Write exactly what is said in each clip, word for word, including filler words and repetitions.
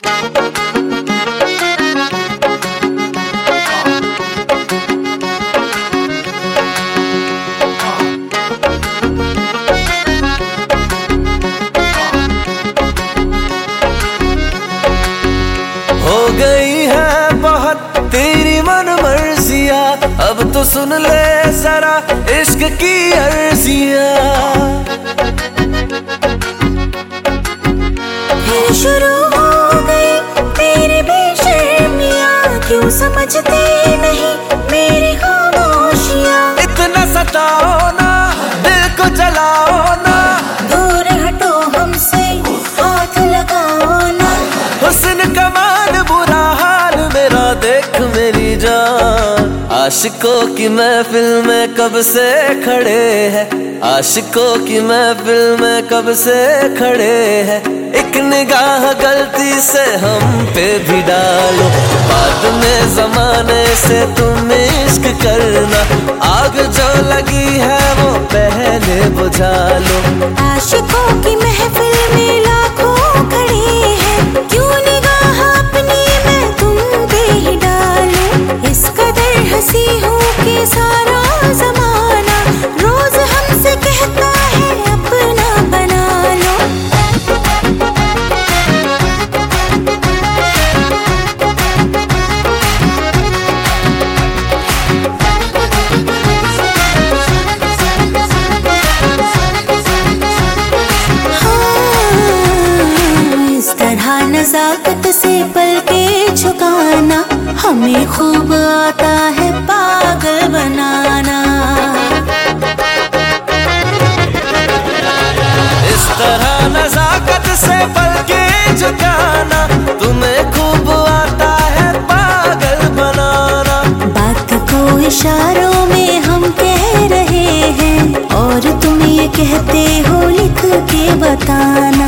हो गई है बहुत तेरी मन मर्जियाँ, अब तो सुन ले जरा इश्क की अर्जियाँ। फिर शुरू हो गई तेरी बेशर्मियाँ, क्यों समझते नहीं मेरी खामोशियाँ। इतना सताओ ना, दिल को जलाओ ना, दूर हटो हमसे, हाथ लगाओ ना। हुस्न कमाल बुरा हाल मेरा देख मेरी जान। आशिकों की महफिल में कब से खड़े हैं, आशिकों की महफिल में कब से खड़े हैं। एक निगाह गलती से हम पे भी डालो, बाद में जमाने से तुम इश्क करना। आग जो लगी है वो पहले बुझा लो। आशिकों की महफिल में लाखों खड़े हैं, क्यों निगाह अपनी मैं तुम पे ही डालूं। इस कदर हंसी हूँ कि सारा जमाना रोज हमसे कहता है अपना बना लो। नज़ाकत से पल के झुकाना, हमें खूब आता है पागल बनाना। इस तरह नज़ाकत से पल के झुकाना, तुम्हें खूब आता है पागल बनाना। बात को इशारों में हम कह रहे हैं, और तुम ये कहते हो लिख के बताना।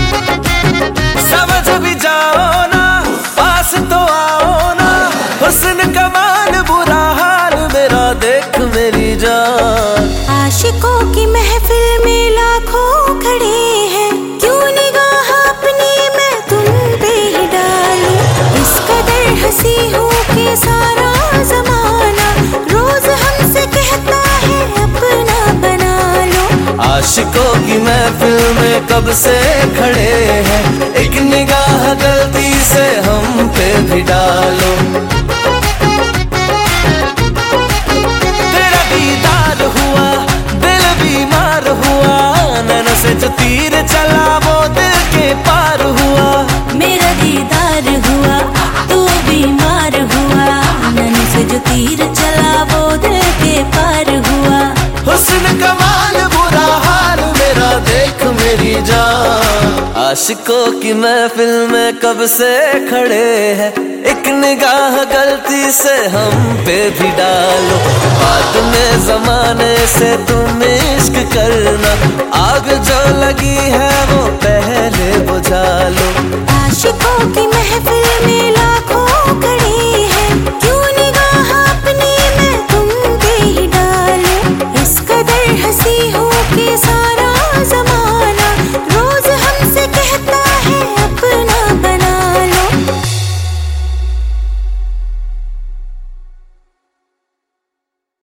समझ भी जाओ ना, पास तो आओ ना, हुस्न कमाल बुरा हाल मेरा देख मेरी जान। आशिकों की महफिल में लाखों खड़े हैं, क्यों निगाह अपनी मैं तुम पे ही डालूं। इस कदर हंसी हूँ कि सारा जमाना रोज हमसे कहता है अपना बना लो। आशिकों की महफिल में कब से खड़े हैं, एक निगाह गलती से हम पे भी डालो। तेरा दीदार हुआ, दिल बीमार हुआ, नैनों से जो तीर चला वो दिल के पार हुआ। मेरा दीदार हुआ, तू बीमार हुआ, नैनों से जो तीर चला वो दिल के पार हुआ। हुस्न कमाल बुरा हाल मेरा देख मेरी जान। आशिकों की महफिल में कब से खड़े हैं, एक निगाह गलती से हम पे भी डालो। बाद में जमाने से तुम इश्क करना, आग जो लगी है